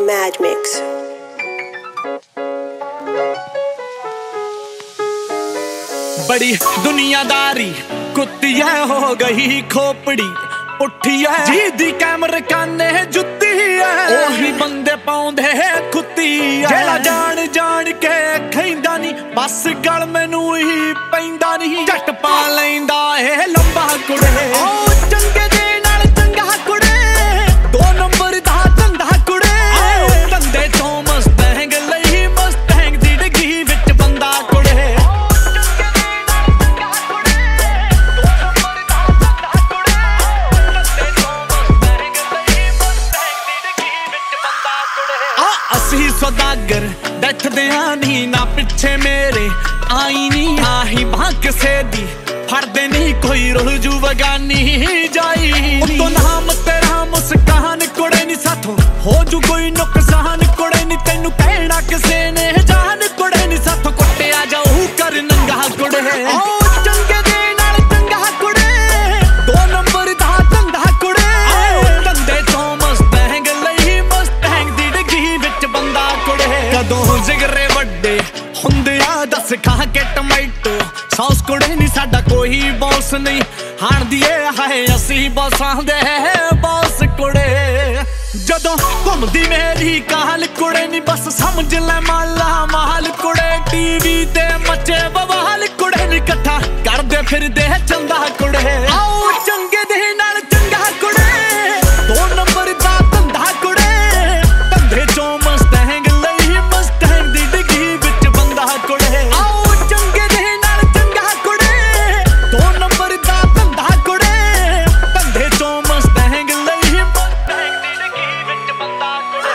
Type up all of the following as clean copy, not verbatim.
Mad Mix. बड़ी दुनियादारी कुत्ती है हो गई खोपड़ी उठी है जी दी कैमरे काने जुत्ती है ओही बंदे पाउंदे खुत्ती है जेला जान जान के खैंदा नी बस गल मैनू ही पैंदा नी झट पा लैंदा ए लंबा कुड़े ओ चंगे दे नाल चंगा कुड़े दो नंबर दा धंधा कुड़े धंधे चों मस्तैंग लई मस्तैंग दी डिगी विच बंदा कुड़े ਅਸੀਂ ਸੌਦਾਗਰ ਬੈਠਦੇ ਆਂ ਨੀ ਨਾ ਪਿੱਛੇ ਮੇਰੇ ਆਈ ਨੀ ਆਹੀ ਬਾਹ ਕਿਸੇ ਦੀ ਫੜਦੇ ਨਹੀਂ ਕੋਈ ਰੋਜੂ ਵਗਾਨੀ ਜਾਈ ਉਤੋਂ ਨਾਮ ਤੇਰਾ ਮੁਸਕਾਨ ਕੁੜੇ ਨੀ ਸਾਥੋਂ ਹੋ ਜੂ ਕੋਈ ਨੁਕਸਾਨ ਕੁੜੇ ਨੀ ਤੈਨੂੰ ਕਹਿਣਾ ਕਿਸੇ ਨੇ ਜਾਨ ਕੁੜੇ ਨੀ ਸਾਥੋਂ ਕੁੱਟਿਆ ਜਾਊ ਕਰ ਨੰਗਾ ਕੁੜੇ ਓ ਚੰਗੇ ਦੇ ਨਾਲ ਚੰਗਾ ਕੁੜੇ ਦੋ ਨੰਬਰ ਦਾ ਧੰਦਾ ਕੁੜੇ ਧੰਦੇ ਚੋਂ ਮਸਤੈਂਗ ਲਈ ਮਸਤੈਂਗ ਦੀ ਡਿੱਗੀ ਵਿੱਚ ਬੰਦਾ ਕੁੜੇ ਕਦੋਂ ਜਿਗਰੇ ਵੱਡੇ ਹੁੰਦੇ ਆ ਦੱਸ ਖਾ ਕੇ ਟਮਾਟੋ ਸੌਸ ਕੁੜੇ ਨੀ ਸਾਡਾ ਕੋਈ ਬੌਸ ਨਹੀਂ ਹਾਣਦੀ ਏ ਹਾਏ ਅਸੀਂ ਬੌਸਾਂ ਦੇ ਬੌਸ ਕੁੜੇ ਜਦੋਂ ਘੁੰਮਦੀ ਮੇਰੀ ਕਾਲ ਕੁੜੇ ਨੀ ਬਸ ਸਮਝ ਲੈ ਮਾਲਾ ਮਾਲ ਕੁੜੇ ਟੀਵੀ ਤੇ ਮੱਚੇ ਬਵਾਲ ਕੁੜੇ ਨੀ ਇਕੱਠਾ ਕਰਦੇ ਫਿਰਦੇ ਚੰਦਾ ਕੁੜੇ ਆਓ ਚੰਗੇ ਦੇ ਨਾਲ ਚੰਗਾ ਕੁੜੇ ਦੋ ਨੰਬਰ ਦਾ ਧੰਦਾ ਕੁੜੇ ਧੰਦੇ ਚੋਂ ਮਸਤੈਂਗ ਲਈ ਮਸਤੈਂਗ ਦੀ ਡਿੱਗੀ ਵਿੱਚ ਬੰਦਾ ਕੁੜੇ ਆਓ ਚੰਗੇ ਦੇ ਨਾਲ ਚੰਗਾ ਕੁੜੇ ਦੋ ਨੰਬਰ ਦਾ ਧੰਦਾ ਕੁੜੇ ਧੰਦੇ ਚੋਂ ਮਸਤੈਂਗ ਲਈ ਮਸਤੈਂਗ ਦੀ ਡਿੱਗੀ ਵਿੱਚ ਬੰਦਾ ਕੁੜੇ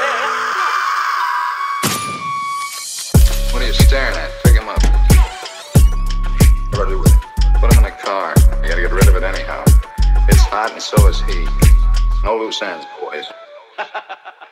What are you staring at? Pick him up. What do I do with him? Put him in a car. You gotta get rid of it anyhow. It's hot and so is he. No loose ends, boys.